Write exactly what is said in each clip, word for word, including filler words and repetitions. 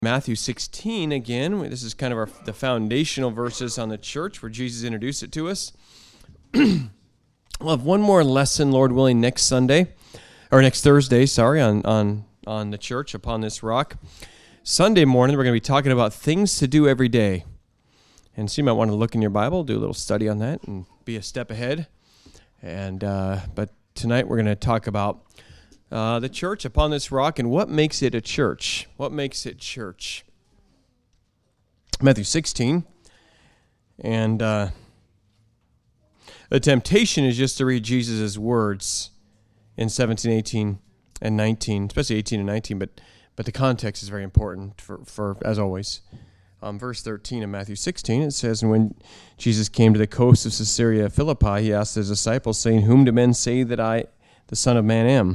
Matthew sixteen again. This is kind of our, the foundational verses on the church where Jesus introduced it to us. We'll have one more lesson, Lord willing, next Sunday, or next Thursday, sorry, on, on, on the church, Upon This Rock. Sunday morning, we're going to be talking about things to do every day. And so you might want to look in your Bible, do a little study on that, and be a step ahead. And uh, But tonight we're going to talk about Uh, the church upon this rock, and what makes it a church? What makes it church? Matthew sixteen, and uh, the temptation is just to read Jesus' words in seventeen, eighteen, and nineteen, especially eighteen and nineteen, but but the context is very important for, for as always. Um, verse thirteen of Matthew sixteen, it says, "And when Jesus came to the coast of Caesarea Philippi, he asked his disciples, saying, 'Whom do men say that I, the Son of Man, am?'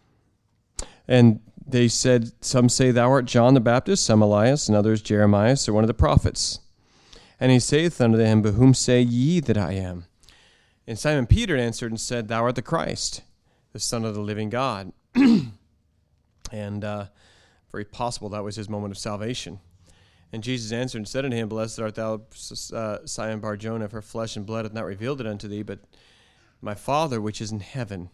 And they said, 'Some say thou art John the Baptist, some Elias, and others Jeremiah, or one of the prophets.' And he saith unto them, 'But whom say ye that I am?' And Simon Peter answered and said, 'Thou art the Christ, the Son of the living God.'" And uh, very possible that was his moment of salvation. And Jesus answered and said unto him, 'Blessed art thou, uh, Simon Bar-Jonah, for flesh and blood hath not revealed it unto thee, but my Father which is in heaven.'"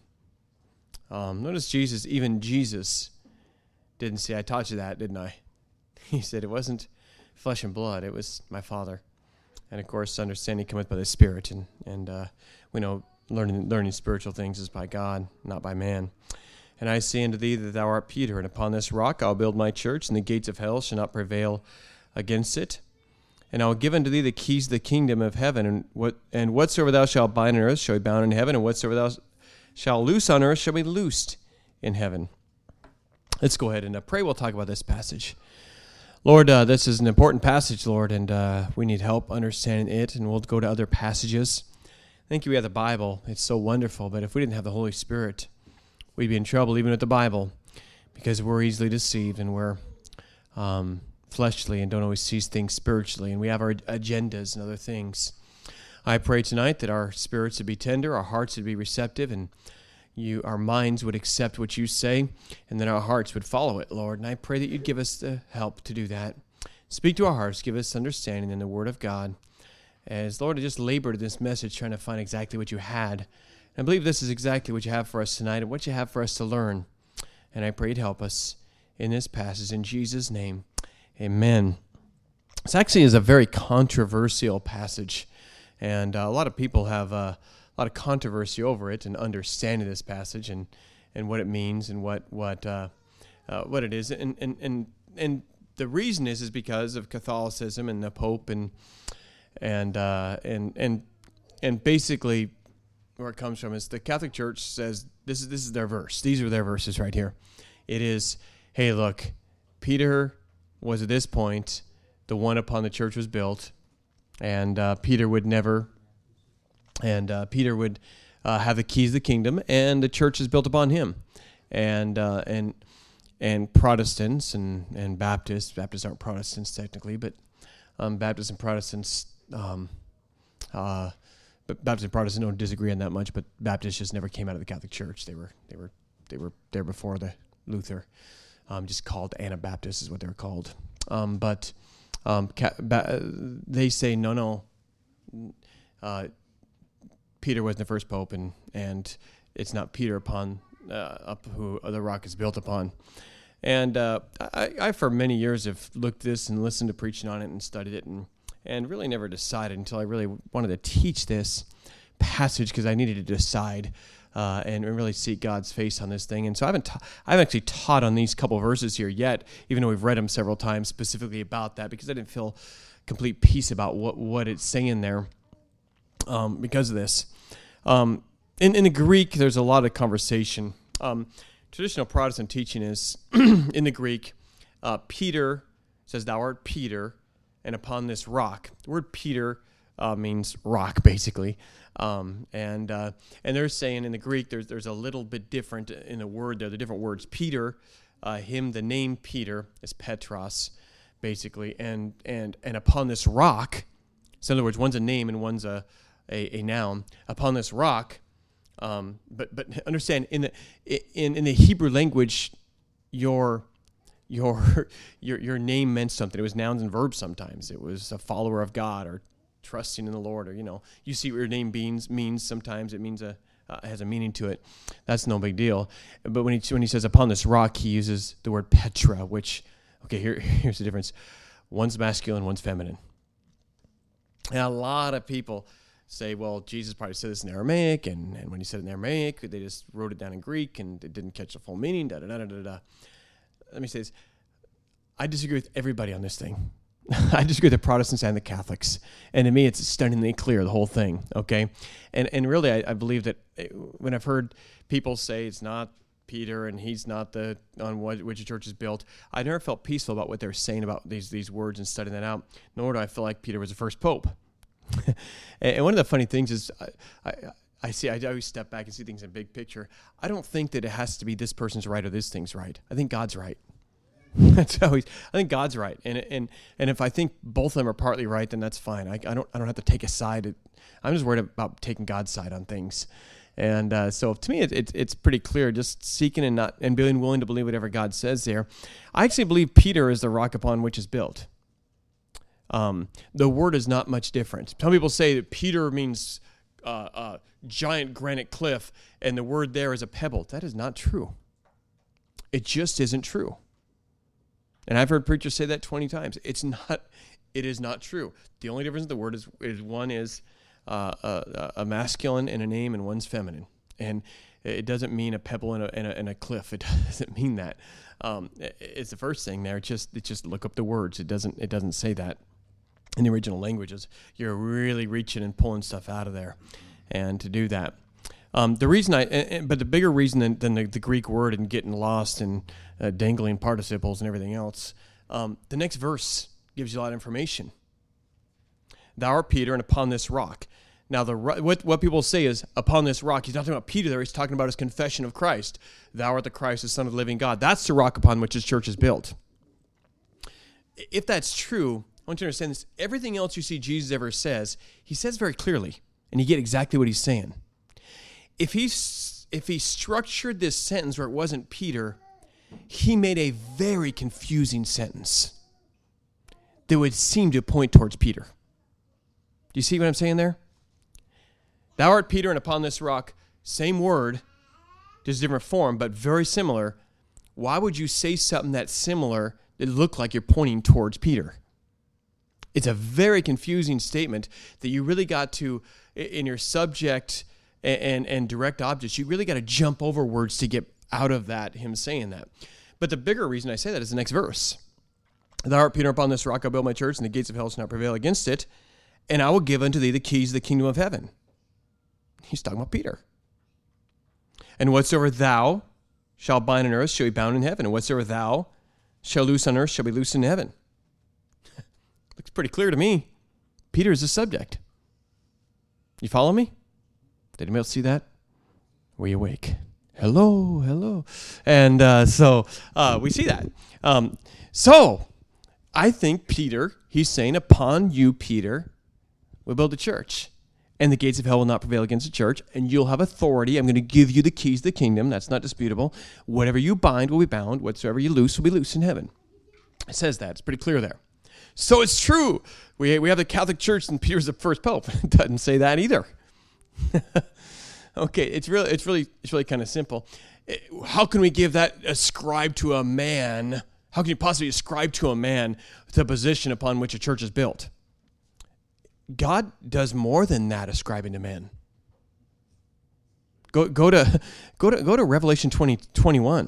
Um, notice Jesus, even Jesus, didn't say, "I taught you that, didn't I?" He said it wasn't flesh and blood, it was my Father. And of course, understanding cometh by the Spirit, and, and uh, we know learning learning spiritual things is by God, not by man. "And I say unto thee that thou art Peter, and upon this rock I'll build my church, and the gates of hell shall not prevail against it. And I will give unto thee the keys of the kingdom of heaven, and what and whatsoever thou shalt bind on earth shall be bound in heaven, and whatsoever thou shall loose on earth shall be loosed in heaven." Let's go ahead and uh, pray. We'll talk about this passage. Lord, uh, this is an important passage, Lord, and uh, we need help understanding it, and we'll go to other passages. Thank you we have the Bible. It's so wonderful, but if we didn't have the Holy Spirit, we'd be in trouble even with the Bible, because we're easily deceived, and we're um, fleshly and don't always see things spiritually, and we have our agendas and other things. I pray tonight that our spirits would be tender, our hearts would be receptive, and you, our minds would accept what you say, and then our hearts would follow it, Lord. And I pray that you'd give us the help to do that. Speak to our hearts, give us understanding in the Word of God. As, Lord, I just labored in this message trying to find exactly what you had. And I believe this is exactly what you have for us tonight and what you have for us to learn. And I pray you'd help us in this passage. In Jesus' name, amen. This actually is a very controversial passage. And uh, a lot of people have uh, a lot of controversy over it and understanding this passage and, and what it means and what what uh, uh, what it is. And, and and and the reason is is because of Catholicism and the Pope and and uh, and and and basically where it comes from is the Catholic Church says this is this is their verse. These are their verses right here. It is, hey, look, Peter was at this point the one upon the church was built. And uh, Peter would never, and uh, Peter would uh, have the keys of the kingdom, and the church is built upon him. And uh, and and Protestants and, and Baptists, Baptists aren't Protestants technically, but um, Baptists and Protestants, um, uh, but Baptists and Protestants don't disagree on that much. But Baptists just never came out of the Catholic Church. They were they were they were there before the Luther, um, just called Anabaptists is what they were called. Um, but Um, they say, no, no, uh, Peter wasn't the first pope, and, and it's not Peter upon uh, up who the rock is built upon. And uh, I, I, for many years, have looked at this and listened to preaching on it and studied it, and, and really never decided until I really wanted to teach this passage because I needed to decide Uh, and really seek God's face on this thing. And so I haven't, ta- I haven't actually taught on these couple verses here yet, even though we've read them several times specifically about that, because I didn't feel complete peace about what, what it's saying there um, because of this. Um, in, in the Greek, there's a lot of conversation. Um, traditional Protestant teaching is, in the Greek, uh, Peter says, "Thou art Peter, and upon this rock." The word Peter uh, means rock, basically. Um, and uh, and they're saying in the Greek there's there's a little bit different in the word there, the different words. Peter, uh, him, the name Peter is Petros, basically, and and and upon this rock. So in other words, one's a name and one's a a, a noun. Upon this rock, um, but but understand in the in in the Hebrew language, your your your your name meant something. It was nouns and verbs sometimes. It was a follower of God or trusting in the Lord, or, you know, you see what your name means, means sometimes it means a, uh, has a meaning to it. That's no big deal. But when he, when he says upon this rock, he uses the word Petra, which, okay, here here's the difference. One's masculine, one's feminine. And a lot of people say, well, Jesus probably said this in Aramaic, and, and when he said it in Aramaic, they just wrote it down in Greek, and it didn't catch the full meaning, da da da da da. Let me say this. I disagree with everybody on this thing. I disagree with the Protestants and the Catholics. And to me, it's stunningly clear, the whole thing, okay? And and really, I, I believe that it, when I've heard people say it's not Peter and he's not the on what, which the church is built, I never felt peaceful about what they're saying about these these words and studying that out, nor do I feel like Peter was the first pope. and, and one of the funny things is, I, I, I see, I always step back and see things in big picture. I don't think that it has to be this person's right or this thing's right. I think God's right. That's always. I think God's right, and and and if I think both of them are partly right, then that's fine. I, I don't I don't have to take a side. I'm just worried about taking God's side on things, and uh, so to me, it, it, it's pretty clear. Just seeking and not and being willing to believe whatever God says there. I actually believe Peter is the rock upon which is built. Um, the word is not much different. Some people say that Peter means uh, uh, giant granite cliff, and the word there is a pebble. That is not true. It just isn't true. And I've heard preachers say that twenty times. It's not, it is not true. The only difference in the word is, is one is uh, a, a masculine in a name and one's feminine. And it doesn't mean a pebble in a, in a, in a cliff. It doesn't mean that. Um, it's the first thing there. It just, it just look up the words. It doesn't, it doesn't say that in the original languages. You're really reaching and pulling stuff out of there. And to do that. Um, the reason I, but the bigger reason than, than the, the Greek word and getting lost and uh, dangling participles and everything else, um, the next verse gives you a lot of information. Thou art Peter, and upon this rock. Now, the what what people say is, upon this rock. He's not talking about Peter there. He's talking about his confession of Christ. Thou art the Christ, the Son of the living God. That's the rock upon which his church is built. If that's true, I want you to understand this. Everything else you see Jesus ever says, he says very clearly, and you get exactly what he's saying. If he, if he structured this sentence where it wasn't Peter, he made a very confusing sentence that would seem to point towards Peter. Do you see what I'm saying there? Thou art Peter, and upon this rock, same word, just different form, but very similar. Why would you say something that's similar that look like you're pointing towards Peter? It's a very confusing statement that you really got to, in your subject and and direct objects, you really got to jump over words to get out of that, him saying that. But the bigger reason I say that is the next verse. Thou art Peter, upon this rock I build my church, and the gates of hell shall not prevail against it, and I will give unto thee the keys of the kingdom of heaven. He's talking about Peter. And whatsoever thou shalt bind on earth shall be bound in heaven, and whatsoever thou shalt loose on earth shall be loosed in heaven. Looks pretty clear to me. Peter is the subject. You follow me? Did anybody else see that? Were you awake? Hello, hello. And uh, so uh, we see that. Um, so I think Peter, he's saying, upon you, Peter, we'll build a church. And the gates of hell will not prevail against the church. And you'll have authority. I'm going to give you the keys of the kingdom. That's not disputable. Whatever you bind will be bound. Whatsoever you loose will be loose in heaven. It says that. It's pretty clear there. So it's true. We, we have the Catholic Church and Peter's the first pope. It doesn't say that either. Okay, it's really, it's really, it's really kind of simple. How can we give that ascribe to a man? How can you possibly ascribe to a man the position upon which a church is built? God does more than that, ascribing to men. Go, go to, go to, go to Revelation twenty, twenty-one.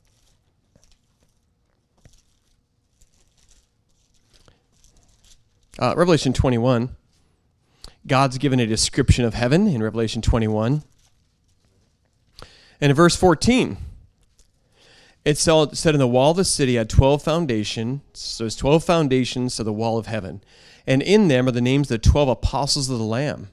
Uh, Revelation twenty-one. God's given a description of heaven in Revelation twenty-one. And in verse fourteen, it said, in the wall of the city had twelve foundations. So there's twelve foundations to the wall of heaven. And in them are the names of the twelve apostles of the Lamb.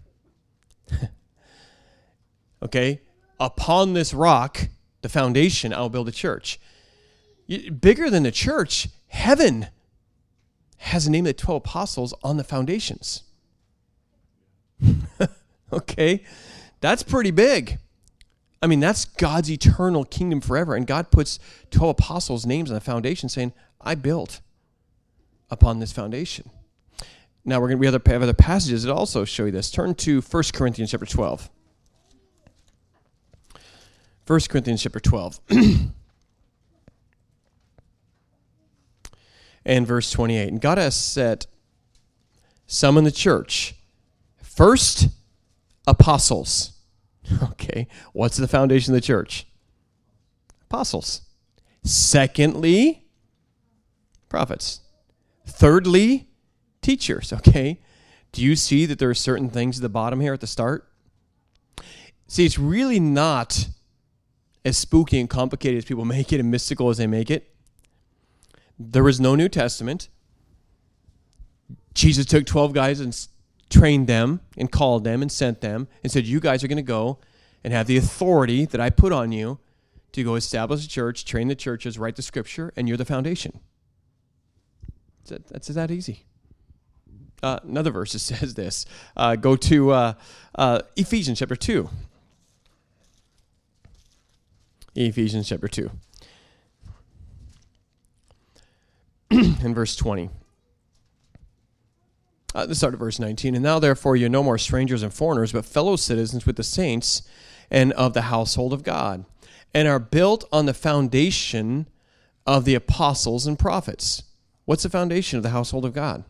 Okay? Upon this rock, the foundation, I will build a church. Bigger than the church, heaven has the name of the twelve apostles on the foundations. Okay? That's pretty big. I mean, that's God's eternal kingdom forever. And God puts twelve apostles' names on the foundation saying, I built upon this foundation. Now, we're going to we have other passages that also show you this. Turn to First Corinthians chapter twelve. First Corinthians chapter twelve. And verse twenty-eight. And God has set some in the church. First, apostles. Okay, what's the foundation of the church? Apostles. Secondly, prophets. Thirdly, teachers. Okay, do you see that there are certain things at the bottom here at the start? See, it's really not as spooky and complicated as people make it and mystical as they make it. There was no New Testament. Jesus took twelve guys and trained them and called them and sent them and said, you guys are going to go and have the authority that I put on you to go establish a church, train the churches, write the scripture, and you're the foundation. That's, that's that easy. Uh, another verse that says this. Uh, go to uh, uh, Ephesians chapter two. Ephesians chapter two. In verse twenty. Uh, let's start at verse nineteen. And now, therefore, you're no more strangers and foreigners, but fellow citizens with the saints and of the household of God, and are built on the foundation of the apostles and prophets. What's the foundation of the household of God?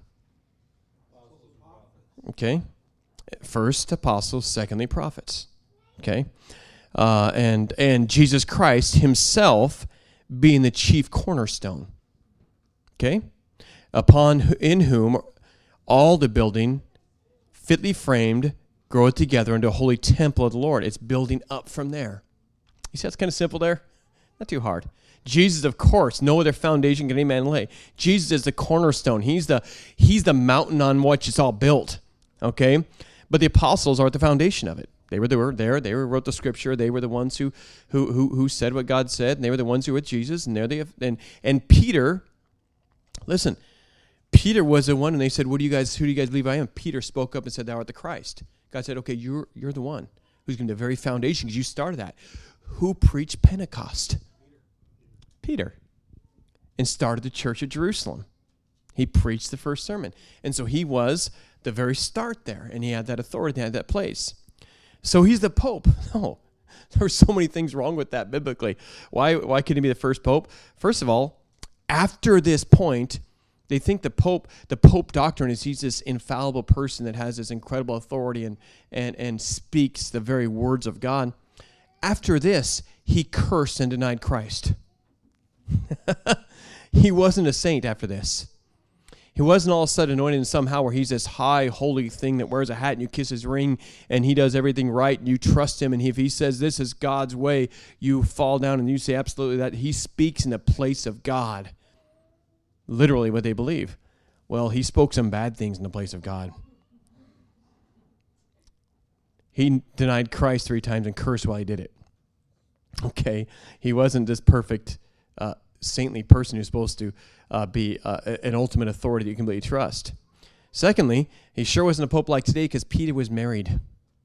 Okay. First, apostles. Secondly, prophets. Okay. Uh, and and Jesus Christ himself being the chief cornerstone. Okay. Upon in whom all the building, fitly framed, groweth together into a holy temple of the Lord. It's building up from there. You see, that's kind of simple there. Not too hard. Jesus, of course, no other foundation can any man lay. Jesus is the cornerstone. He's the he's the mountain on which it's all built. Okay, but the apostles are at the foundation of it. They were, they were there. They were, wrote the scripture. They were the ones who who who who said what God said, and they were the ones who were with Jesus. And they're the and and Peter. Listen, Peter was the one, and they said, "What do you guys? Who do you guys believe I am?" Peter spoke up and said, "Thou art the Christ." God said, "Okay, you're you're the one who's going to be the very foundation because you started that." Who preached Pentecost? Peter, and started the church at Jerusalem. He preached the first sermon, and so he was the very start there, and he had that authority, he had that place. So he's the Pope. No, there are so many things wrong with that biblically. Why? Why couldn't he be the first Pope? First of all, after this point, they think the Pope, the Pope doctrine is he's this infallible person that has this incredible authority and and and speaks the very words of God. After this, he cursed and denied Christ. He wasn't a saint after this. He wasn't all of a sudden anointed somehow where he's this high, holy thing that wears a hat and you kiss his ring and he does everything right and you trust him. And if he says this is God's way, you fall down and you say absolutely that. He speaks in the place of God. Literally what they believe. Well, he spoke some bad things in the place of God. He denied Christ three times and cursed while he did it. Okay? He wasn't this perfect uh, saintly person who's supposed to uh, be uh, an ultimate authority that you completely trust. Secondly, he sure wasn't a pope like today because Peter was married.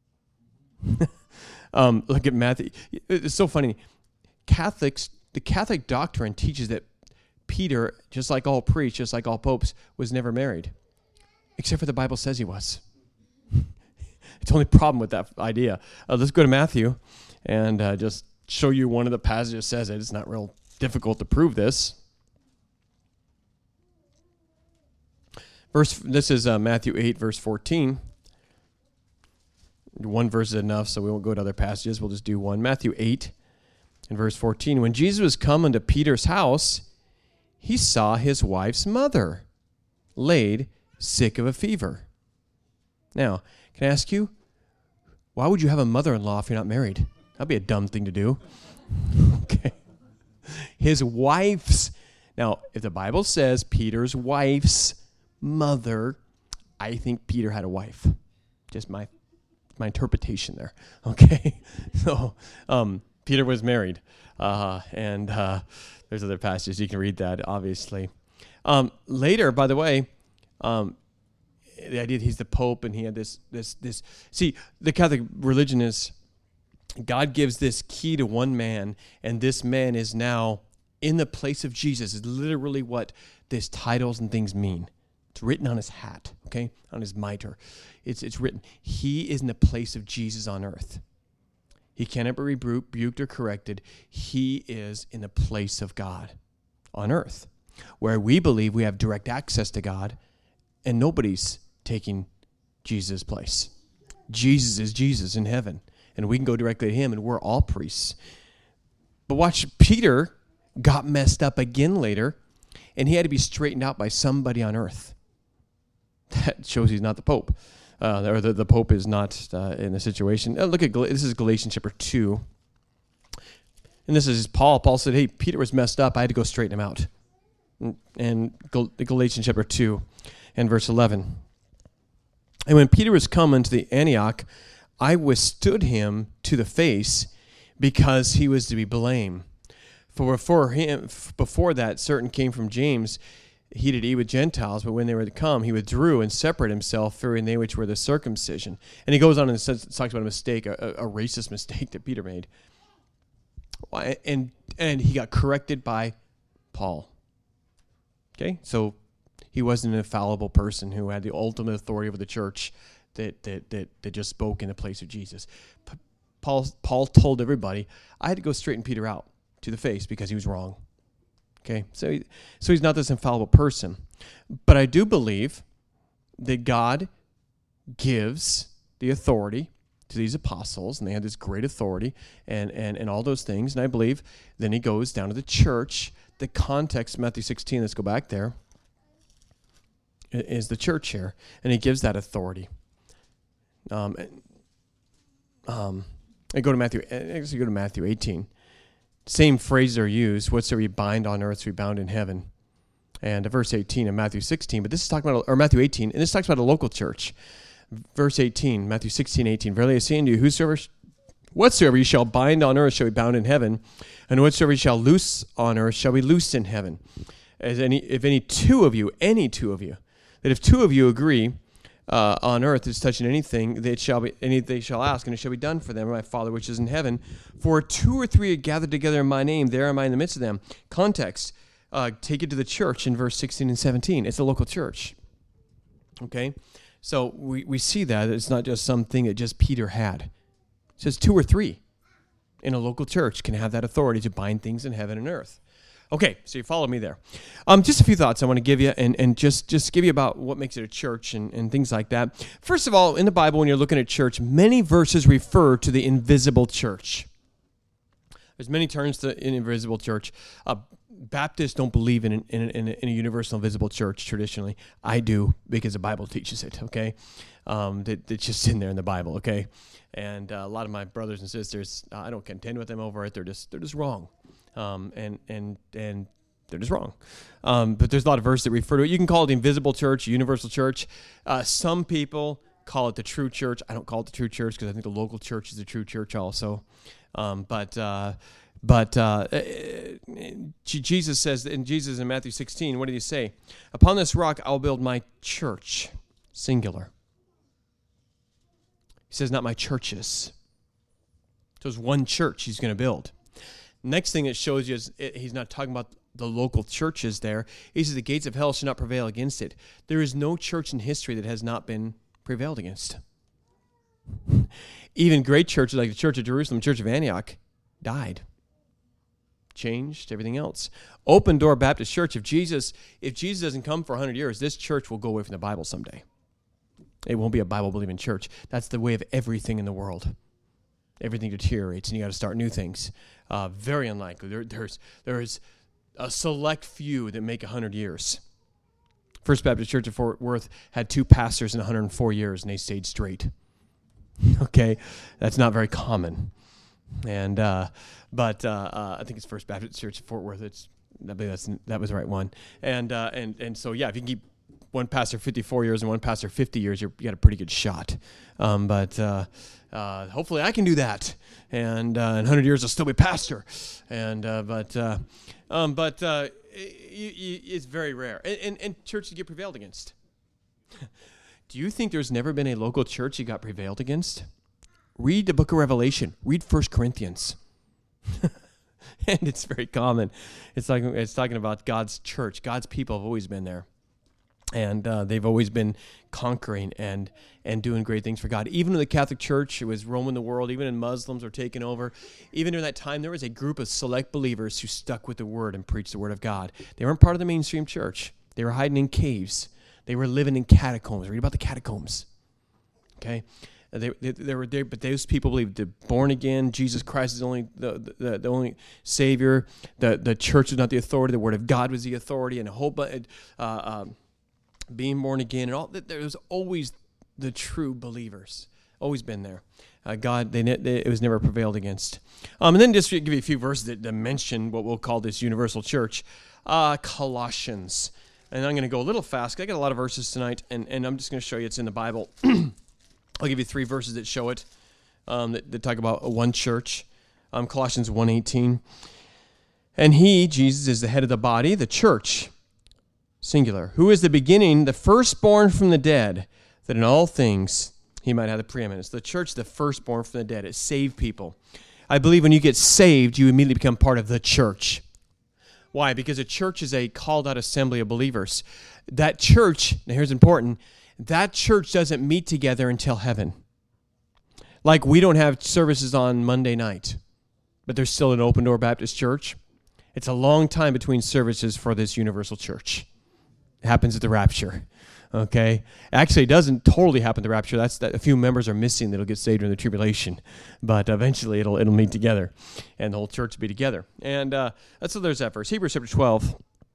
um, look at Matthew. It's so funny. Catholics, the Catholic doctrine teaches that Peter, just like all priests, just like all popes, was never married. Except for the Bible says he was. It's the only problem with that idea. Uh, let's go to Matthew and uh, just show you one of the passages that says it. It's not real difficult to prove this. Verse. This is uh, Matthew eight, verse fourteen. One verse is enough, so we won't go to other passages. We'll just do one. Matthew eight and verse fourteen. When Jesus was come unto Peter's house, he saw his wife's mother laid sick of a fever. Now, can I ask you, why would you have a mother-in-law if you're not married? That'd be a dumb thing to do. Okay. His wife's, now, if the Bible says Peter's wife's mother, I think Peter had a wife. Just my my interpretation there. Okay. So, um, Peter was married. Uh, and uh, there's other passages. You can read that, obviously. Um, later, by the way, um, the idea that he's the Pope and he had this, this, this. See, the Catholic religion is God gives this key to one man, and this man is now in the place of Jesus. Is literally what these titles and things mean. It's written on his hat, okay, on his mitre. It's it's written. He is in the place of Jesus on earth. He cannot be rebuked or corrected. He is in the place of God on earth, where we believe we have direct access to God, and nobody's taking Jesus' place. Jesus is Jesus in heaven, and we can go directly to him, and we're all priests. But watch, Peter got messed up again later, and he had to be straightened out by somebody on earth. That shows he's not the Pope, uh, or the, the Pope is not uh, in the situation. Uh, look at, this is Galatians chapter two. And this is Paul. Paul said, hey, Peter was messed up. I had to go straighten him out. And Gal- Galatians chapter two and verse eleven. And when Peter was come unto the Antioch, I withstood him to the face because he was to be blamed. For before him, before that, certain came from James, he did eat with Gentiles, but when they were to come, he withdrew and separated himself, fearing they which were the circumcision. And he goes on and says, talks about a mistake, a, a racist mistake that Peter made. And, and he got corrected by Paul. Okay, so he wasn't an infallible person who had the ultimate authority over the church that that that, that just spoke in the place of Jesus. P- Paul Paul told everybody, I had to go straighten Peter out to the face because he was wrong. Okay, so he, so he's not this infallible person. But I do believe that God gives the authority to these apostles, and they had this great authority and, and, and all those things. And I believe then he goes down to the church. The context, Matthew sixteen, let's go back there, is the church here. And he gives that authority. Um, um, I go to Matthew, I guess you go to Matthew eighteen. Same phrases are used. Whatsoever you bind on earth shall be bound in heaven. And verse eighteen of Matthew sixteen, but this is talking about, or Matthew eighteen, and this talks about a local church. Verse eighteen, Matthew sixteen, eighteen. Verily I say unto you, whosoever, whatsoever you shall bind on earth shall be bound in heaven, and whatsoever you shall loose on earth shall be loosed in heaven. As any, if any two of you, any two of you, that if two of you agree uh, on earth is touching anything, that shall be any they shall ask, and it shall be done for them, my Father which is in heaven. For two or three are gathered together in my name, there am I in the midst of them. Context, uh, take it to the church in verse sixteen and seventeen. It's a local church. Okay? So we, we see that it's not just something that just Peter had. It says two or three in a local church can have that authority to bind things in heaven and earth. Okay, so you follow me there. Um, just a few thoughts I want to give you, and, and just, just give you about what makes it a church and, and things like that. First of all, in the Bible, when you're looking at church, many verses refer to the invisible church. There's many terms to an invisible church. Uh, Baptists don't believe in, an, in, a, in, a, in a universal invisible church traditionally. I do, because the Bible teaches it, okay? Um, that, that's just in there in the Bible, okay? And uh, a lot of my brothers and sisters, uh, I don't contend with them over it. They're just they're just wrong. Um, and and and they're just wrong. Um, but there's a lot of verses that refer to it. You can call it the invisible church, universal church. Uh, some people call it the true church. I don't call it the true church because I think the local church is the true church also. Um, but uh, but uh, Jesus says, and Jesus in Matthew sixteen, what did he say? Upon this rock I'll build my church, singular. He says not my churches. So it's one church he's going to build. Next thing it shows you is it, he's not talking about the local churches there. He says the gates of hell shall not prevail against it. There is no church in history that has not been prevailed against. Even great churches like the Church of Jerusalem, Church of Antioch, died. Changed, everything else. Open Door Baptist Church, if Jesus, if Jesus doesn't come for one hundred years, this church will go away from the Bible someday. It won't be a Bible-believing church. That's the way of everything in the world. Everything deteriorates, and you got to start new things. Uh, very unlikely. There, there's there's a select few that make one hundred years. First Baptist Church of Fort Worth had two pastors in one hundred four years, and they stayed straight. Okay, that's not very common. And uh, but uh, uh, I think it's First Baptist Church of Fort Worth. It's I believe that's that was the right one. And uh, and and so yeah, if you can keep one pastor fifty-four years and one pastor fifty years, you're, you got a pretty good shot. Um, but uh, uh, hopefully I can do that. And uh, in one hundred years, I'll still be pastor. And uh, but uh, um, but uh, it, it, it's very rare. And, and, and churches get prevailed against. Do you think there's never been a local church that got prevailed against? read the book of Revelation. Read First Corinthians. And it's very common. It's like it's talking about God's church. God's people have always been there. And uh, they've always been conquering and and doing great things for God. Even in the Catholic Church, it was roaming the world. Even in Muslims were taking over. Even during that time, there was a group of select believers who stuck with the Word and preached the Word of God. They weren't part of the mainstream church. They were hiding in caves. They were living in catacombs. Read about the catacombs. Okay, they they, they were there, but those people believed the born again. Jesus Christ is only the, the the only Savior. The the church is not the authority. The Word of God was the authority, and a whole bunch. Uh, um, being born again, and all that. There's always the true believers. Always been there. Uh, God, they, they it was never prevailed against. Um, and then just to give you a few verses that, that mention what we'll call this universal church. Uh, Colossians. And I'm going to go a little fast, 'cause I got a lot of verses tonight, and, and I'm just going to show you it's in the Bible. I'll give you three verses that show it, um, that, that talk about one church. Um, Colossians one eighteen. And he, Jesus, is the head of the body, the church, singular, who is the beginning, the firstborn from the dead, that in all things he might have the preeminence. The church, the firstborn from the dead. It saved people. I believe when you get saved, you immediately become part of the church. Why? Because a church is a called-out assembly of believers. That church, now here's important, that church doesn't meet together until heaven. Like we don't have services on Monday night, but there's still an Open Door Baptist Church. It's a long time between services for this universal church. It happens at the rapture, okay? Actually, it doesn't totally happen at the rapture. That's that a few members are missing that'll get saved during the tribulation, but eventually it'll it'll meet together, and the whole church will be together. And uh, so there's that verse, Hebrews chapter twelve,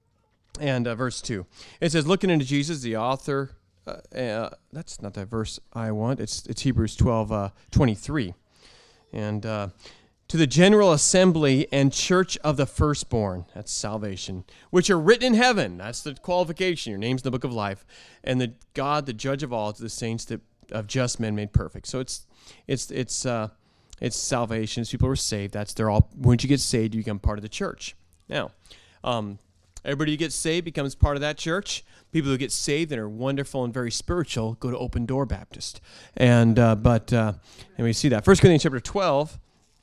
and uh, verse two. It says, "Looking into Jesus, the author." Uh, uh, that's not that verse I want. It's it's Hebrews twelve uh, twenty-three, and. Uh, To the general assembly and church of the firstborn, that's salvation, which are written in heaven. That's the qualification. Your name's in the book of life. And the God, the judge of all, to the saints that, of just men made perfect. So it's it's it's uh, it's salvation. As people are saved. That's they're all. Once you get saved, you become part of the church. Now, um, everybody who gets saved becomes part of that church. People who get saved and are wonderful and very spiritual go to Open Door Baptist. And uh, but uh, and we see that First Corinthians chapter twelve.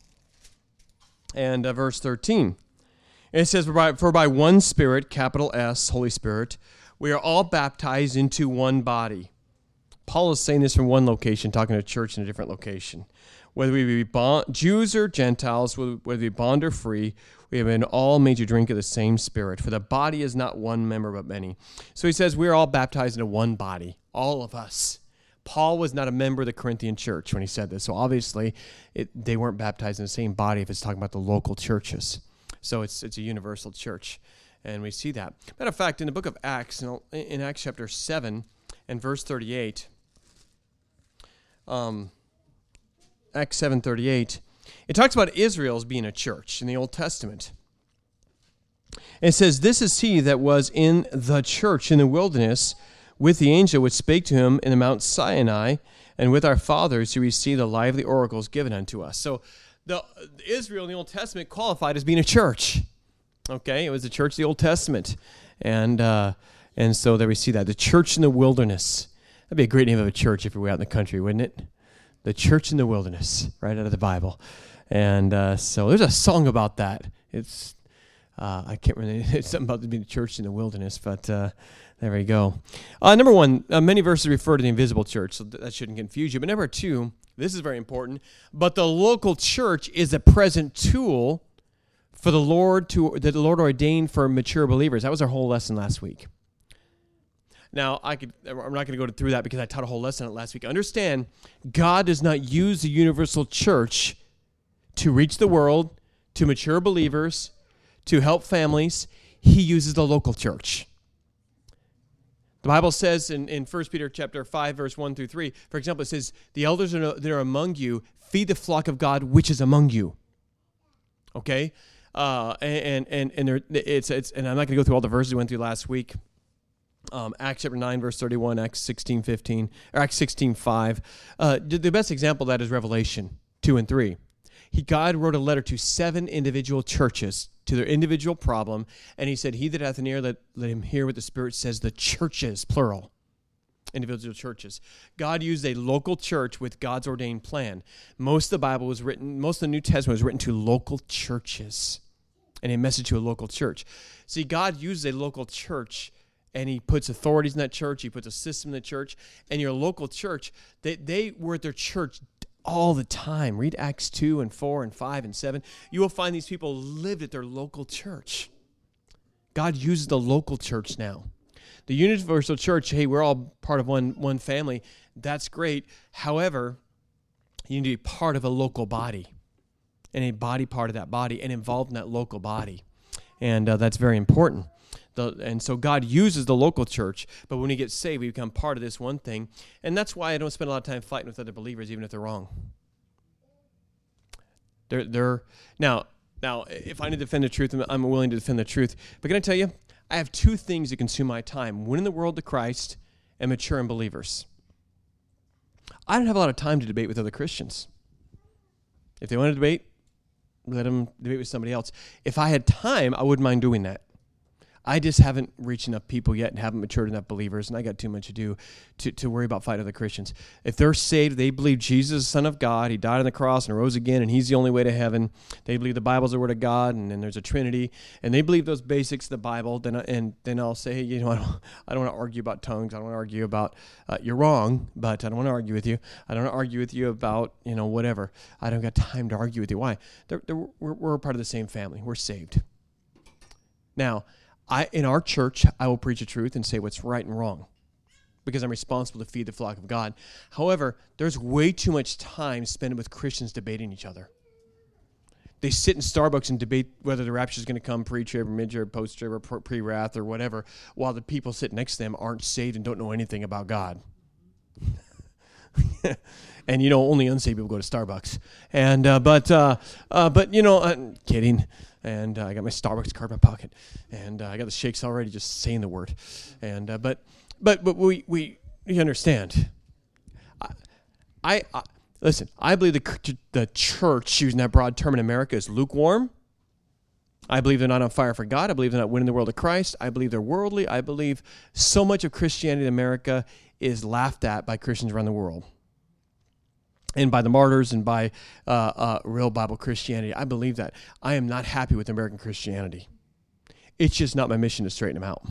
And uh, verse thirteen, it says, for by, for by one Spirit, capital S, Holy Spirit, we are all baptized into one body. Paul is saying this from one location, talking to a church in a different location. Whether we be bond, Jews or Gentiles, whether we be bond or free, we have been all made to drink of the same Spirit. For the body is not one member, but many. So he says we are all baptized into one body, all of us. Paul was not a member of the Corinthian church when he said this. So obviously, it, they weren't baptized in the same body if it's talking about the local churches. So it's it's a universal church. And we see that. Matter of fact, in the book of Acts, in, in Acts chapter seven and verse thirty-eight, um, Acts seven thirty-eight, it talks about Israel as being a church in the Old Testament. And it says, "This is he that was in the church in the wilderness, with the angel which spake to him in the Mount Sinai, and with our fathers who received the lively oracles given unto us." So the Israel in the Old Testament qualified as being a church. Okay, it was the church of the Old Testament. And uh, and so there we see that. The church in the wilderness. That'd be a great name of a church if we were out in the country, wouldn't it? The church in the wilderness, right out of the Bible. And uh, so there's a song about that. It's, uh, I can't remember, it's something about being a church in the wilderness, but... Uh, There we go. Uh, number one, uh, many verses refer to the invisible church, so th- that shouldn't confuse you. But number two, this is very important, but the local church is a present tool for the Lord to that the Lord ordained for mature believers. That was our whole lesson last week. Now, I could, I'm not going to go through that because I taught a whole lesson on it last week. Understand, God does not use the universal church to reach the world, to mature believers, to help families. He uses the local church. The Bible says in, in First Peter chapter five, verse one through three, for example, it says, "The elders that are among you, feed the flock of God which is among you." Okay? Uh, and and and there, it's it's and I'm not going to go through all the verses we went through last week. Um, Acts chapter nine, verse thirty-one, Acts sixteen, fifteen, or Acts sixteen, five. Uh, the best example of that is Revelation two and three. He, God wrote a letter to seven individual churches to their individual problem, and he said, "He that hath an ear, let, let him hear what the Spirit says, the churches," plural. individual churches. God used a local church with God's ordained plan. Most of the Bible was written, most of the New Testament was written to local churches and a message to a local church. See, God uses a local church and he puts authorities in that church. He puts a system in the church. And your local church, they, they were at their church all the time. Read Acts two and four and five and seven. You will find these people lived at their local church. God uses the local church now. The universal church, hey, we're all part of one, one family. That's great. However, you need to be part of a local body and a body part of that body and involved in that local body. And uh, that's very important. The, and so God uses the local church, but when we get saved, we become part of this one thing. And that's why I don't spend a lot of time fighting with other believers, even if they're wrong. They're, they're now, now, if I need to defend the truth, I'm willing to defend the truth. But can I tell you, I have two things that consume my time: winning the world to Christ and maturing believers. I don't have a lot of time to debate with other Christians. If they want to debate, let them debate with somebody else. If I had time, I wouldn't mind doing that. I just haven't reached enough people yet and haven't matured enough believers, and I got too much to do to, to worry about fighting other Christians. If they're saved, they believe Jesus is the Son of God, he died on the cross and rose again, and he's the only way to heaven. They believe the Bible's the Word of God, and then there's a Trinity, and they believe those basics of the Bible, then and then I'll say, hey, you know, I don't, I don't want to argue about tongues. I don't want to argue about, uh, you're wrong, but I don't want to argue with you. I don't want to argue with you about, you know, whatever. I don't got time to argue with you. Why? They're, they're, we're, we're part of the same family. We're saved. Now, I, in our church, I will preach the truth and say what's right and wrong because I'm responsible to feed the flock of God. However, there's way too much time spent with Christians debating each other. They sit in Starbucks and debate whether the rapture is going to come pre-trib or mid-trib, post-trib or pre-wrath or whatever, while the people sitting next to them aren't saved and don't know anything about God. And, you know, only unsaved people go to Starbucks. And, uh, but, uh, uh, but you know, I'm kidding. And uh, I got my Starbucks card in my pocket. And uh, I got the shakes already just saying the word. And, uh, but, but, but we, we, we understand. I, I, I, listen, I believe the, the church, using that broad term in America, is lukewarm. I believe they're not on fire for God. I believe they're not winning the world of Christ. I believe they're worldly. I believe so much of Christianity in America is laughed at by Christians around the world and by the martyrs and by uh, uh, real Bible Christianity. I believe that. I am not happy with American Christianity. It's just not my mission to straighten them out.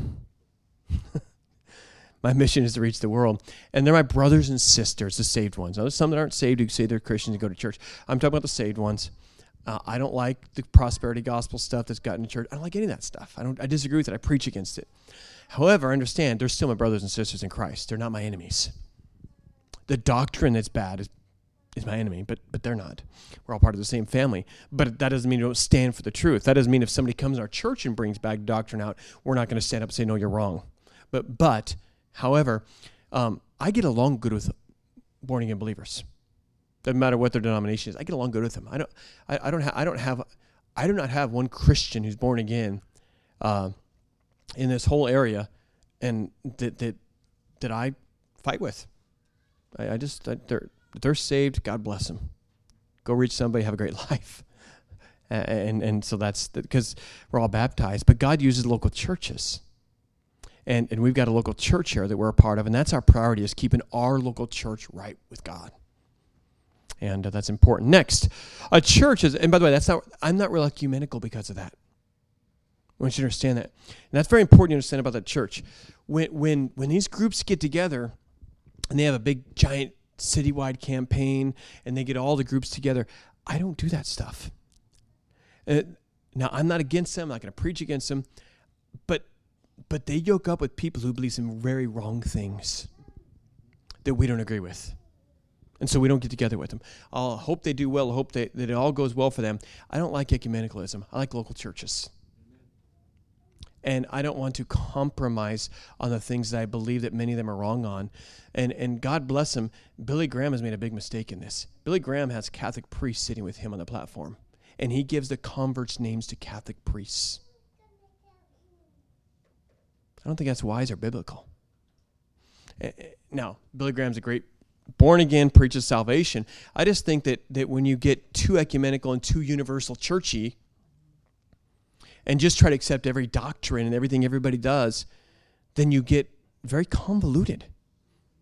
My mission is to reach the world. And they're my brothers and sisters, the saved ones. Now, there's some that aren't saved who say they're Christians and go to church. I'm talking about the saved ones. Uh, I don't like the prosperity gospel stuff that's gotten in church. I don't like any of that stuff. I don't. I disagree with it. I preach against it. However, I understand they're still my brothers and sisters in Christ. They're not my enemies. The doctrine that's bad is, is my enemy, but but they're not. We're all part of the same family. But that doesn't mean we don't stand for the truth. That doesn't mean if somebody comes in our church and brings bad doctrine out, we're not going to stand up and say, no, you're wrong. But, but however, um, I get along good with born-again believers. Doesn't matter what their denomination is. I get along good with them. I don't. I, I don't have. I don't have. I do not have one Christian who's born again uh, in this whole area, and that that that I fight with. I, I just I, they're they're saved. God bless them. Go reach somebody. Have a great life. And and, and so that's because we're all baptized. But God uses local churches, and and we've got a local church here that we're a part of, and that's our priority: is keeping our local church right with God. And uh, that's important. Next, a church is, and by the way, that's not, I'm not real ecumenical because of that. I want you to understand that. And that's very important to understand about the church. When, when, when these groups get together and they have a big, giant, citywide campaign and they get all the groups together, I don't do that stuff. Uh, now, I'm not against them. I'm not going to preach against them. But, but they yoke up with people who believe some very wrong things that we don't agree with. And so we don't get together with them. I'll hope they do well. I hope they, that it all goes well for them. I don't like ecumenicalism. I like local churches. And I don't want to compromise on the things that I believe that many of them are wrong on. And and God bless him, Billy Graham has made a big mistake in this. Billy Graham has Catholic priests sitting with him on the platform. And he gives the converts names to Catholic priests. I don't think that's wise or biblical. Now, Billy Graham's a great born again, preaches salvation. I just think that that when you get too ecumenical and too universal churchy and just try to accept every doctrine and everything everybody does, then you get very convoluted.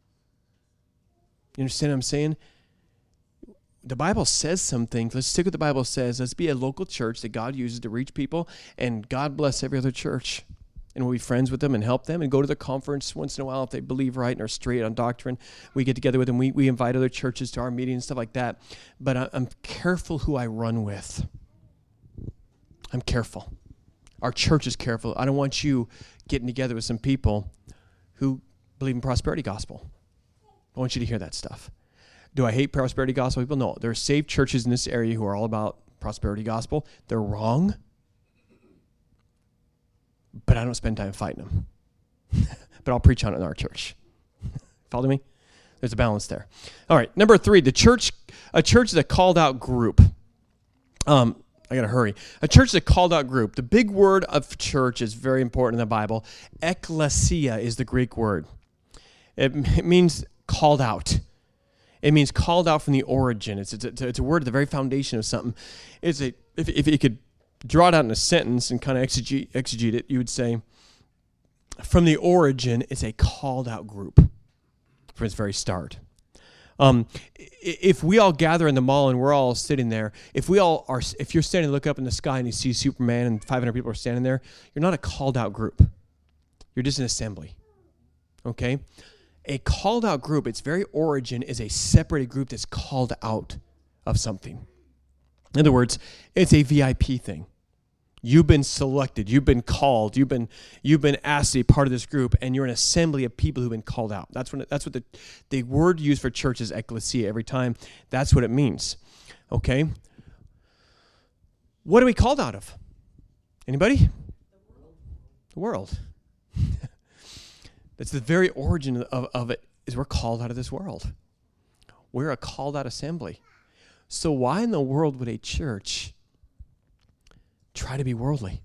You understand what I'm saying? The Bible says some things. Let's stick with the Bible says. Let's be a local church that God uses to reach people, and God bless every other church. And we'll be friends with them and help them and go to the conference once in a while if they believe right and are straight on doctrine. We get together with them. We, we invite other churches to our meetings and stuff like that. But I, I'm careful who I run with. I'm careful. Our church is careful. I don't want you getting together with some people who believe in prosperity gospel. I want you to hear that stuff. Do I hate prosperity gospel people? No. There are saved churches in this area who are all about prosperity gospel. They're wrong. But I don't spend time fighting them. But I'll preach on it in our church. Follow me? There's a balance there. All right, number three, the church. A church is a called out group. Um, I got to hurry. A church is a called out group. The big word of church is very important in the Bible. Ekklesia is the Greek word. It, it means called out. It means called out from the origin. It's, it's, a, it's a word at the very foundation of something. It's a if if you could draw it out in a sentence and kind of exegete, exegete it, you would say, from the origin, it's a called out group from its very start. Um, if we all gather in the mall and we're all sitting there, if we all are, if you're standing, look up in the sky and you see Superman and five hundred people are standing there, you're not a called out group. You're just an assembly. Okay? A called out group, its very origin is a separated group that's called out of something. In other words, it's a V I P thing. You've been selected, you've been called, you've been you've been asked to be part of this group, and you're an assembly of people who've been called out. That's what that's what the the word used for church is ekklesia every time. That's what it means. Okay? What are we called out of? Anybody? The world. That's the very origin of, of it, is we're called out of this world. We're a called out assembly. So why in the world would a church try to be worldly?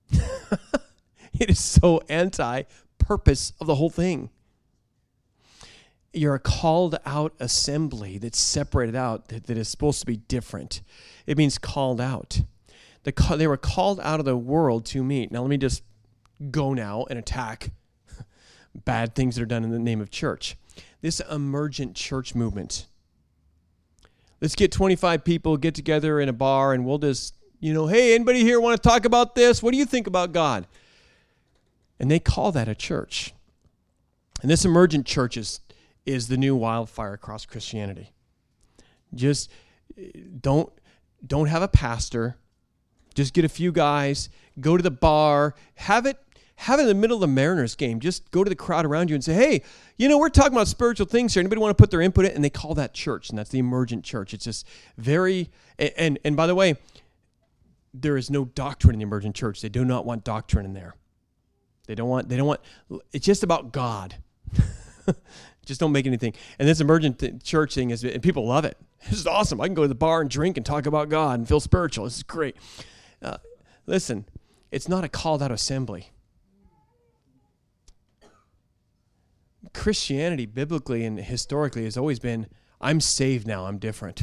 It is so anti-purpose of the whole thing. You're a called out assembly that's separated out, that, that is supposed to be different. It means called out. The, they were called out of the world to meet. Now let me just go now and attack bad things that are done in the name of church. This emergent church movement. Let's get twenty-five people, get together in a bar, and we'll just, you know, hey, anybody here want to talk about this? What do you think about God? And they call that a church. And this emergent church is, is the new wildfire across Christianity. Just don't, don't have a pastor. Just get a few guys, go to the bar, have it Have it in the middle of the Mariners game. Just go to the crowd around you and say, hey, you know, we're talking about spiritual things here. Anybody want to put their input in? And they call that church, and that's the emergent church. It's just very, and, and, and by the way, there is no doctrine in the emergent church. They do not want doctrine in there. They don't want, they don't want, it's just about God. Just don't make anything. And this emergent th- church thing is, and people love it. This is awesome. I can go to the bar and drink and talk about God and feel spiritual. This is great. Uh, listen, it's not a called out assembly. Christianity, biblically and historically, has always been, I'm saved now, I'm different.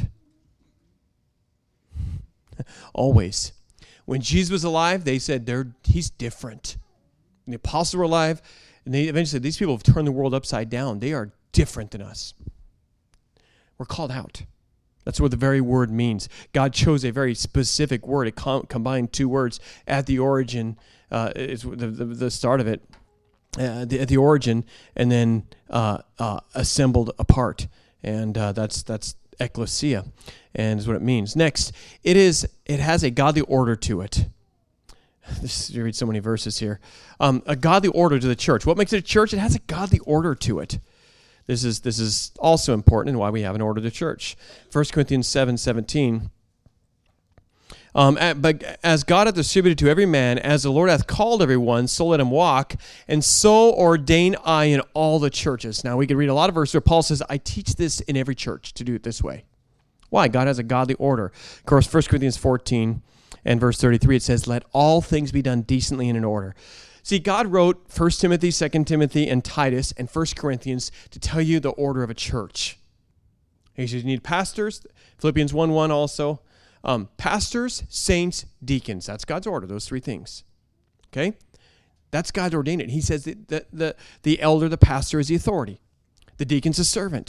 Always. When Jesus was alive, they said they're he's different. When the apostles were alive, and they eventually said, these people have turned the world upside down. They are different than us. We're called out. That's what the very word means. God chose a very specific word. It com- combined two words at the origin, uh, is the, the, the start of it. Uh, the, at the origin, and then uh, uh, assembled apart, and uh, that's that's ekklesia, and is what it means. Next, it is it has a godly order to it. This you read so many verses here. Um, a godly order to the church. What makes it a church? It has a godly order to it. This is this is also important and why we have an order to church. First Corinthians seven seventeen. Um, but as God hath distributed to every man, as the Lord hath called everyone, so let him walk, and so ordain I in all the churches. Now, we could read a lot of verses where Paul says, I teach this in every church to do it this way. Why? God has a godly order. Of course, First Corinthians fourteen and verse thirty-three, it says, let all things be done decently and in order. See, God wrote First Timothy, Second Timothy, and Titus, and First Corinthians to tell you the order of a church. He says you need pastors, Philippians one one also. Um, pastors, saints, deacons. That's God's order, those three things. Okay? That's God ordained it. He says that the, the, the elder, the pastor, is the authority. The deacon's a servant.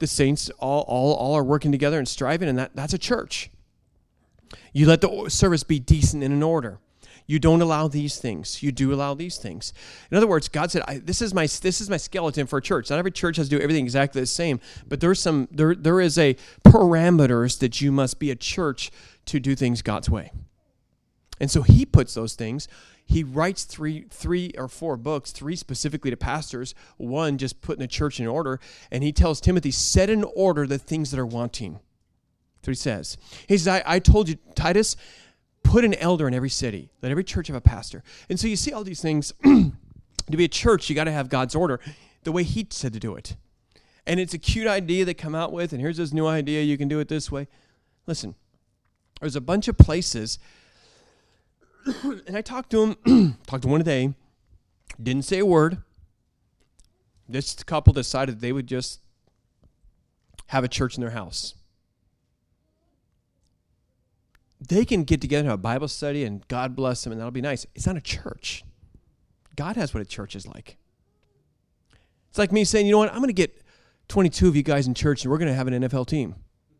the saints all, all, all are working together and striving, and that, that's a church. You let the service be decent and in order. You don't allow these things. You do allow these things. In other words, God said, I, "This is my this is my skeleton for a church." Not every church has to do everything exactly the same, but there's some there there is a parameters that you must be a church to do things God's way. And so He puts those things. He writes three three or four books, three specifically to pastors, one just putting the church in order, and he tells Timothy, "Set in order the things that are wanting." That's what he says. He says, I, I told you, Titus, put an elder in every city. Let every church have a pastor. And so you see all these things. To be a church, you got to have God's order the way He said to do it. And it's a cute idea they come out with, and here's this new idea, you can do it this way. Listen, there's a bunch of places, and I talked to them, talked to one today, didn't say a word. This couple decided they would just have a church in their house. They can get together and have a Bible study, and God bless them, and that'll be nice. It's not a church. God has what a church is like. It's like me saying, you know what, I'm going to get twenty-two of you guys in church, and we're going to have an N F L team.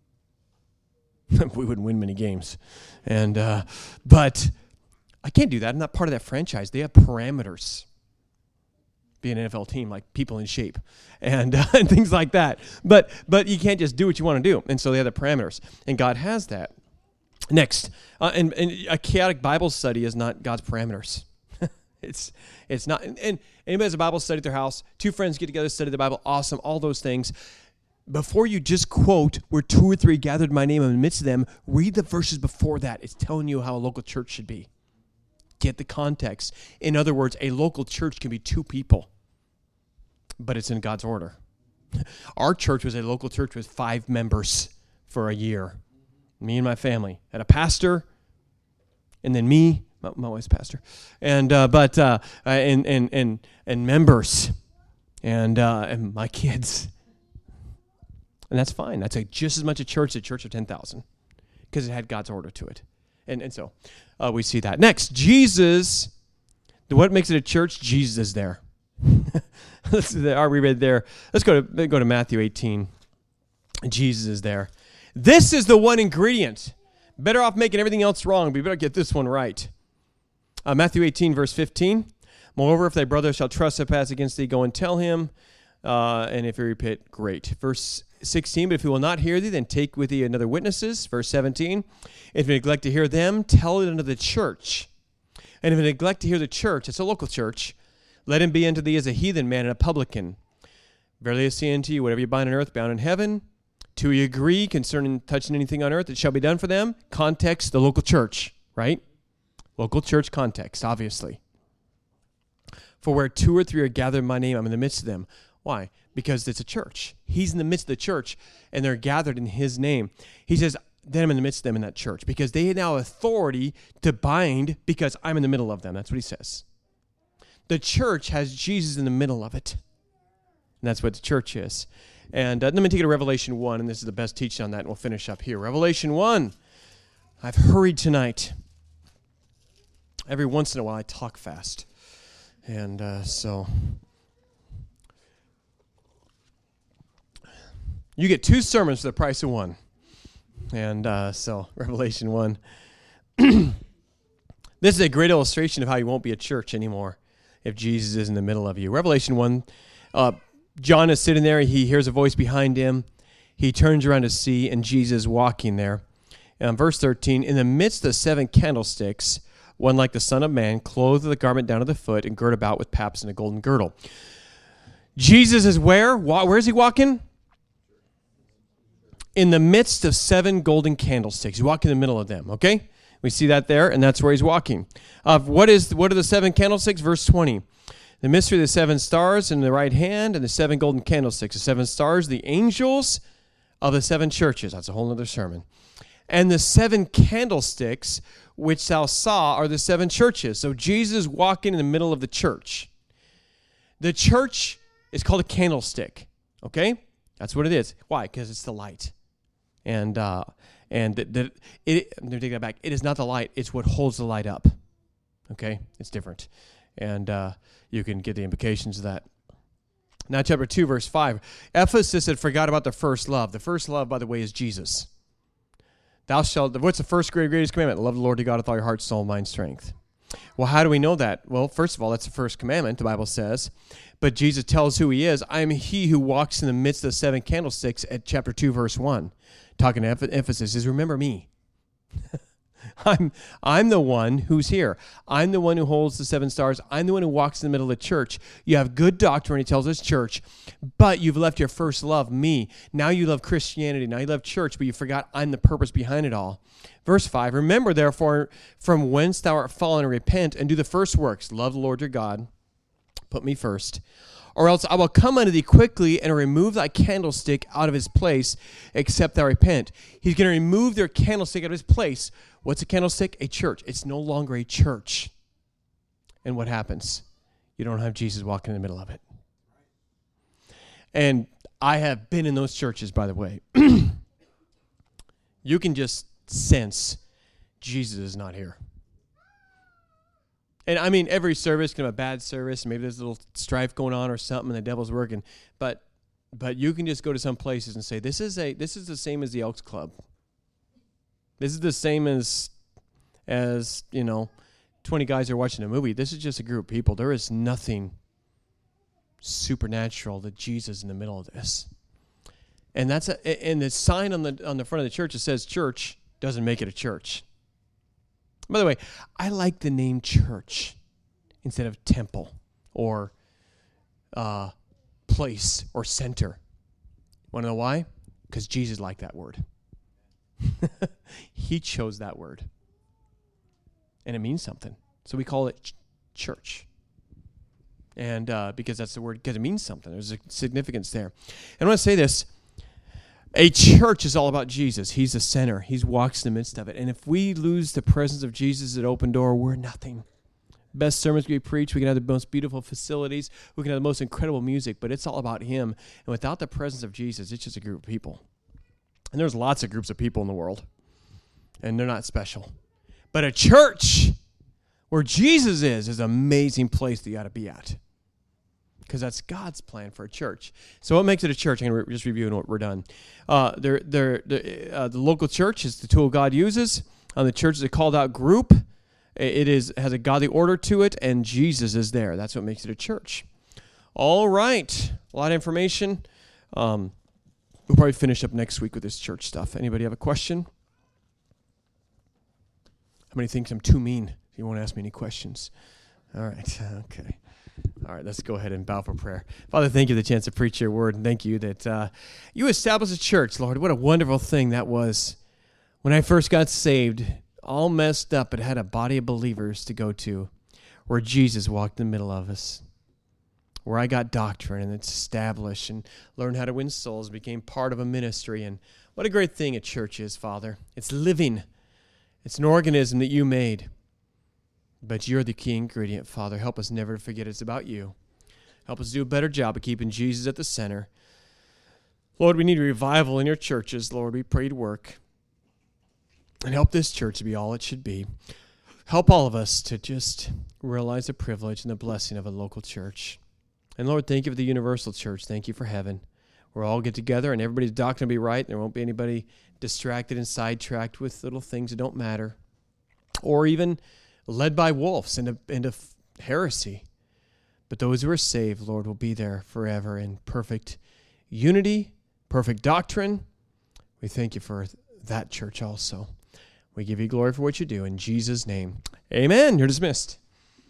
We wouldn't win many games. and uh, But I can't do that. I'm not part of that franchise. They have parameters. Be an N F L team, like people in shape and, uh, and things like that. But But you can't just do what you want to do. And so they have the parameters. And God has that. Next, uh, and, and a chaotic Bible study is not God's parameters. it's it's not. And, and anybody has a Bible study at their house, two friends get together, study the Bible, awesome, all those things. Before you just quote, "Where two or three gathered in my name, I'm in the midst of them," read the verses before that. It's telling you how a local church should be. Get the context. In other words, a local church can be two people, but it's in God's order. Our church was a local church with five members for a year. Me and my family had a pastor, and then me, my, my wife's pastor, and uh, but uh, and and and and members, and uh, and my kids, and that's fine. That's a, just as much a church as a church of ten thousand, because it had God's order to it, and and so uh, we see that. Next, Jesus. What makes it a church? Jesus is there. Let's are we read there? Let's go to go to Matthew eighteen. Jesus is there. This is the one ingredient. Better off making everything else wrong, but you better get this one right. Uh, Matthew eighteen, verse fifteen. Moreover, if thy brother shall trespass against thee, go and tell him. Uh, and if he repent, great. Verse sixteen, but if he will not hear thee, then take with thee another witnesses. Verse seventeen, if you neglect to hear them, tell it unto the church. And if you neglect to hear the church, it's a local church, let him be unto thee as a heathen man and a publican. Verily I say unto you, whatever you bind on earth, bound in heaven. Two you agree concerning touching anything on earth, it shall be done for them. Context, the local church, right? Local church context, obviously. For where two or three are gathered in my name, I'm in the midst of them. Why? Because it's a church. He's in the midst of the church, and they're gathered in His name. He says, then I'm in the midst of them in that church, because they now have authority to bind because I'm in the middle of them. That's what He says. The church has Jesus in the middle of it. And that's what the church is. And uh, let me take you to Revelation one, and this is the best teaching on that, and we'll finish up here. Revelation one. I've hurried tonight. Every once in a while, I talk fast. And uh, so you get two sermons for the price of one. And uh, so, Revelation one. This is a great illustration of how you won't be a church anymore if Jesus is in the middle of you. Revelation one, uh, John is sitting there. He hears a voice behind him. He turns around to see, and Jesus walking there. And verse thirteen, in the midst of seven candlesticks, one like the Son of Man, clothed with a garment down to the foot, and girt about with paps and a golden girdle. Jesus is where? Where is He walking? In the midst of seven golden candlesticks. He's walking in the middle of them, okay? We see that there, and that's where He's walking. Uh, what is what are the seven candlesticks? Verse twenty. The mystery of the seven stars in the right hand and the seven golden candlesticks. The seven stars, the angels of the seven churches. That's a whole other sermon. And the seven candlesticks which thou saw are the seven churches. So Jesus is walking in the middle of the church. The church is called a candlestick, okay? That's what it is. Why? Because it's the light. And uh, and the, the, it, I'm going to take that back. It is not the light. It's what holds the light up, okay? It's different. And uh, you can get the implications of that. Now, chapter two, verse five. Ephesus had forgot about the first love. The first love, by the way, is Jesus. Thou shalt, what's the first great, greatest commandment? Love the Lord your God with all your heart, soul, mind, strength. Well, how do we know that? Well, first of all, that's the first commandment, the Bible says. But Jesus tells who he is. I am he who walks in the midst of the seven candlesticks at chapter two, verse one. Talking to Ephesus, is remember me. I'm I'm the one who's here. I'm the one who holds the seven stars. I'm the one who walks in the middle of the church. You have good doctrine, he tells us, church, but you've left your first love, me. Now you love Christianity. Now you love church, but you forgot I'm the purpose behind it all. Verse five, remember, therefore, from whence thou art fallen, and repent, and do the first works. Love the Lord your God. Put me first. Or else I will come unto thee quickly and remove thy candlestick out of his place, except thou repent. He's going to remove their candlestick out of his place. What's a candlestick? A church. It's no longer a church. And what happens? You don't have Jesus walking in the middle of it. And I have been in those churches, by the way. You can just sense Jesus is not here. And I mean, every service can have a bad service. Maybe there's a little strife going on or something, and the devil's working. But but you can just go to some places and say, this is a this is the same as the Elks Club. This is the same as as you know, twenty guys are watching a movie. This is just a group of people. There is nothing supernatural that Jesus in the middle of this. And that's a, and the sign on the on the front of the church that says church doesn't make it a church. By the way, I like the name church instead of temple or uh, place or center. Want to know why? Because Jesus liked that word. He chose that word. And it means something. So we call it ch- church. And uh, because that's the word, because it means something. There's a significance there. And I want to say this. A church is all about Jesus. He's the center. He walks in the midst of it. And if we lose the presence of Jesus at Open Door, we're nothing. Best sermons we preach. We can have the most beautiful facilities. We can have the most incredible music, but it's all about him. And without the presence of Jesus, it's just a group of people. And there's lots of groups of people in the world, and they're not special. But a church where Jesus is is an amazing place that you ought to be at. Because that's God's plan for a church. So what makes it a church? I'm going to re- just review and we're done. Uh, they're, they're, they're, uh, the local church is the tool God uses. Um, the church is a called out group. It is has a godly order to it, and Jesus is there. That's what makes it a church. All right. A lot of information. Um, we'll probably finish up next week with this church stuff. Anybody have a question? How many think I'm too mean? You won't ask me any questions. All right. Okay. All right, let's go ahead and bow for prayer. Father, thank you for the chance to preach your word, and thank you that uh, you established a church, Lord. What a wonderful thing that was. When I first got saved, all messed up, but had a body of believers to go to where Jesus walked in the middle of us, where I got doctrine and it's established and learned how to win souls, became part of a ministry. And what a great thing a church is, Father. It's living. It's an organism that you made. But you're the key ingredient, Father. Help us never to forget it's about you. Help us do a better job of keeping Jesus at the center. Lord, we need revival in your churches. Lord, we pray to work. And help this church to be all it should be. Help all of us to just realize the privilege and the blessing of a local church. And Lord, thank you for the universal church. Thank you for heaven. We'll all get together and everybody's doctrine will be right. And there won't be anybody distracted and sidetracked with little things that don't matter. Or even led by wolves into, into heresy. But those who are saved, Lord, will be there forever in perfect unity, perfect doctrine. We thank you for that church also. We give you glory for what you do. In Jesus' name, amen. You're dismissed.